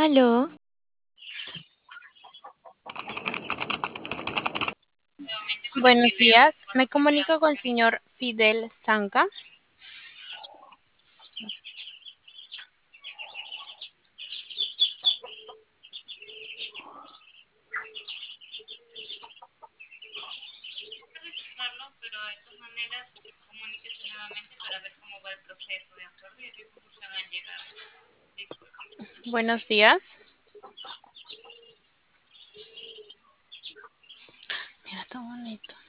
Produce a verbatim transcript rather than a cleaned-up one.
Aló, Buenos días, me comunico con el señor Fidel Zanca. Buenos días. Mira, está bonito.